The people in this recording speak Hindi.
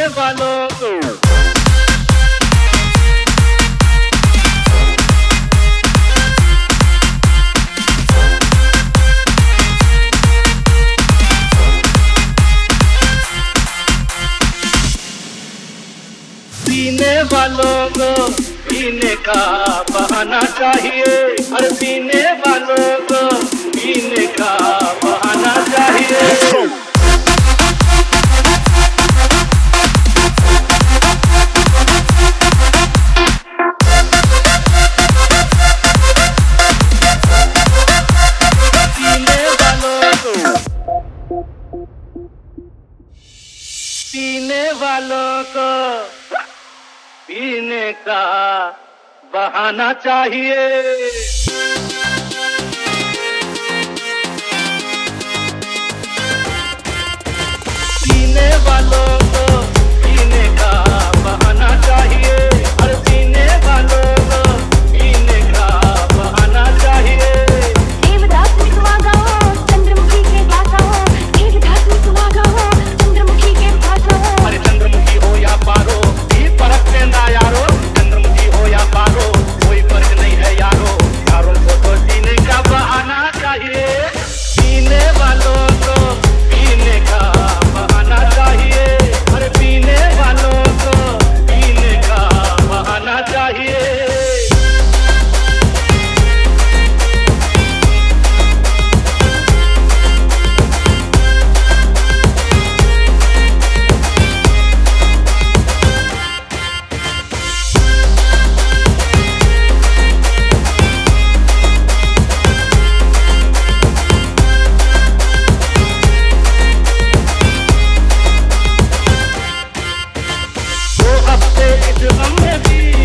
वालों को पीने वालों को पीने का बहाना चाहिए। हर पीने वालों को पीने का बहाना चाहिए। पीने वालों को पीने का बहाना चाहिए। पीने वालों को पीने का बहाना चाहिए। हर पीने वालों को पीने का बहाना चाहिए। देवदास में सुहा गाओ, चंद्रमुखी के पास आओ। देवदास में सुहा गाओ, चंद्रमुखी के पास आओ। अरे चंद्रमुखी हो या पारो, ये फर्क देना यारो। चंद्रमुखी हो या पारो, कोई फर्क नहीं है यारो। यारों को तो पीने का बहाना चाहिए। पीने वालों को पीने का बहाना चाहिए। अरे पीने वालों को पीने का बहाना चाहिए। इस गम में भी